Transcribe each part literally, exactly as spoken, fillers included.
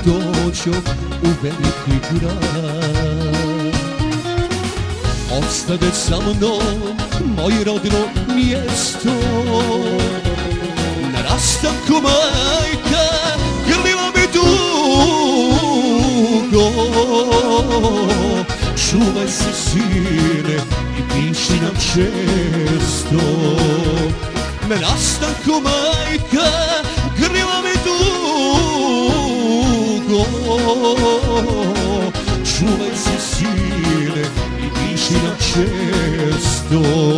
dođoh u veliki grad. Ostade sa mnom moj rodno mjesto, na rastanku majka grlila me dugo. Čuvaj se sine i piši nam često, na rastanku majka grlila me dugo. Čuvaj se sine i piši nam često.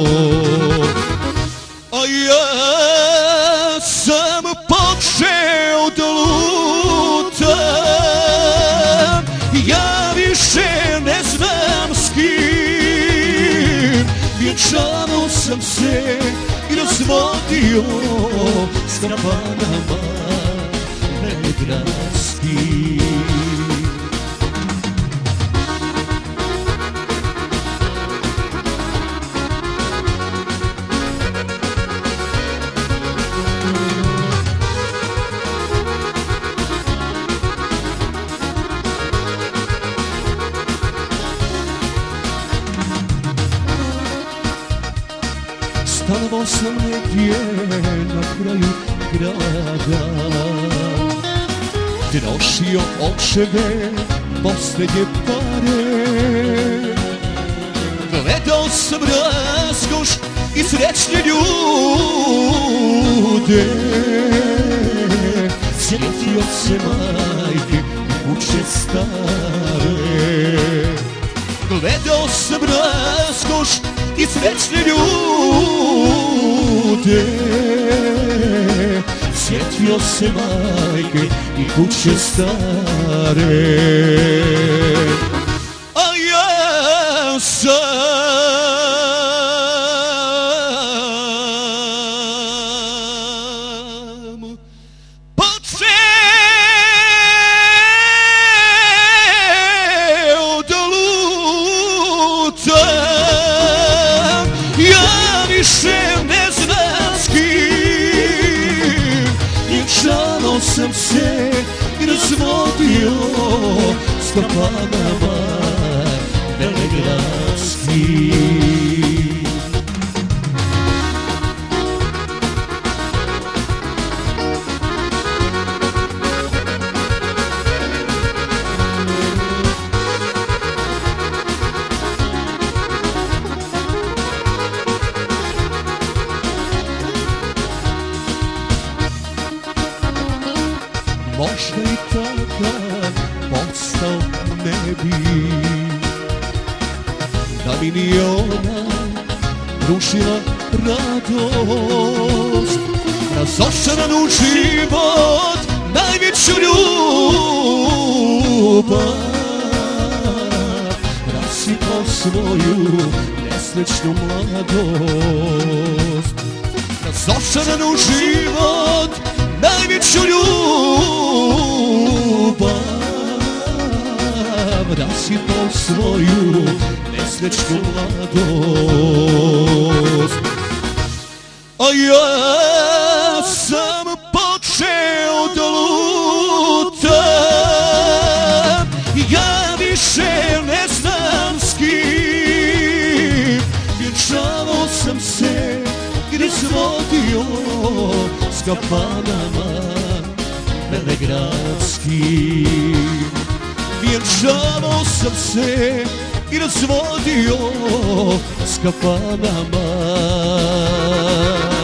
A ja sam počeo da lutam, ja više ne znam s kim. Vjenčavao sam se i razvodio s kafanama velegradskim. Stanovao sam negdje na kraju grada, trošio očeve posljednje pare. Gledao sam raskoš i srećne ljude, sjetio se majke i kuće stare. Gledao sam raskoš i srećne ljude, sjetio se majke i kuće stare. A ja sam počeo da lutam, ja više ne znam s kim. Vjenčavao sam se i razvodio s kafanama velegradskim. Možda i tada postao ne bi, da mi ni ona rušila radost. Razočaran u život najveću ljubav, rasipao svoju nesrećnu mladost. Razočaran u život najveću ljubav, rasipao svoju nesrećnu mladost. A ja sam počeo da lutam, ja više ne znam s kim. Vjenčavao sam se i razvodio s kafanama velegradskim. Vjenčavao sam se i razvodio s kafanama